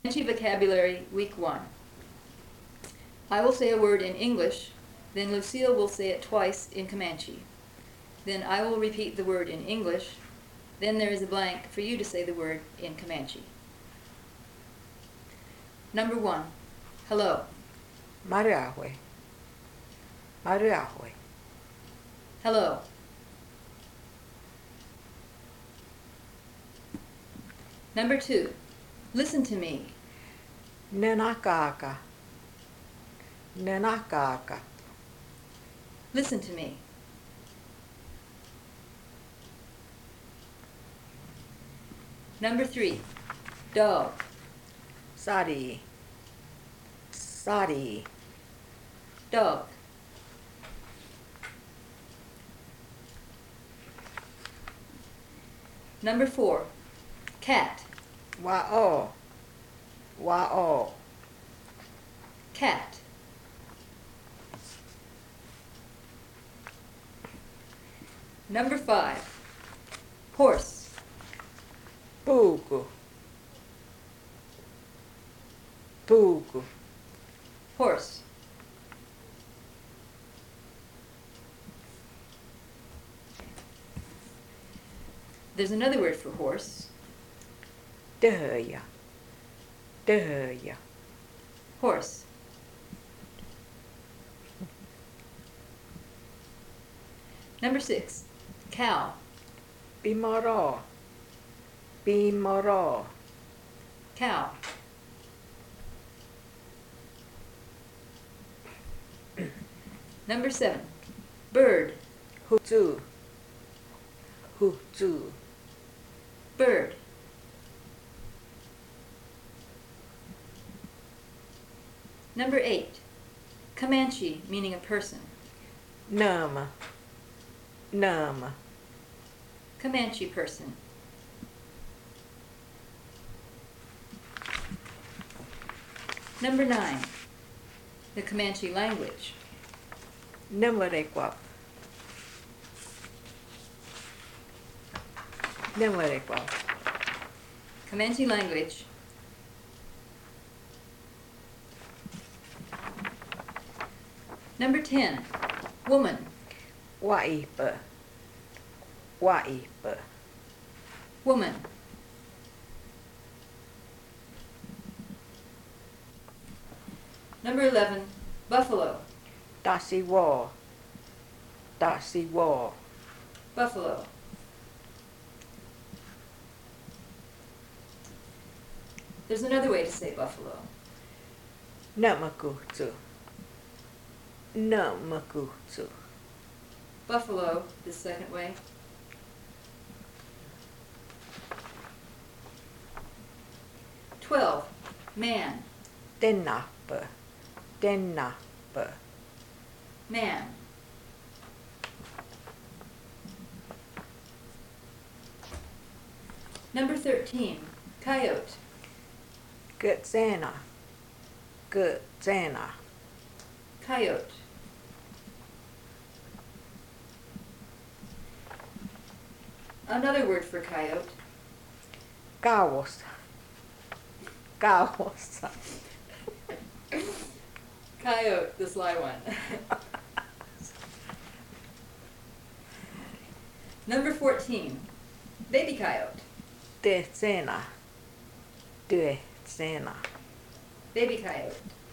Comanche Vocabulary, Week 1. I will say a word in English, then Lucille will say it twice in Comanche. Then I will repeat the word in English, then there is a blank for you to say the word in Comanche. Number 1. Hello. Mariahue. Mariahue. Hello. Number 2. Listen to me. Nenakaka. Nenakaka. Listen to me. Number 3. Dog. Sari. Sari. Dog. Number 4. Cat. Wa'o. Wa'o. Cat. Number 5. Horse. Puuku. Puuku. Horse. There's another word for horse. Töhöjä. Töhöjä. Horse. Number 6. Cow. Pimoro. Pimoro. Cow. Number 7. Bird. Hutsu. Hutsu. Bird. Number 8. Comanche, meaning a person. Nama. Nama. Comanche person. Number 9. The Comanche language. Nemarekwap. Nemarekwap. Comanche language. Number 10. Woman. Waipa. Waipa. Woman. Number 11. Buffalo. Tasiwo. Tasiwo. Buffalo. There's another way to say buffalo. Namakutsu. Namakutsu. Buffalo, the second way. "12. Man. Tenappa. Tenappa. Man. Number 13. Coyote. Kutsena. Kutsena. Coyote. Another word for coyote. Kauossa. Kauossa. Coyote, the sly one. Number 14. Baby coyote. Tetsena. Tetsena. Baby coyote.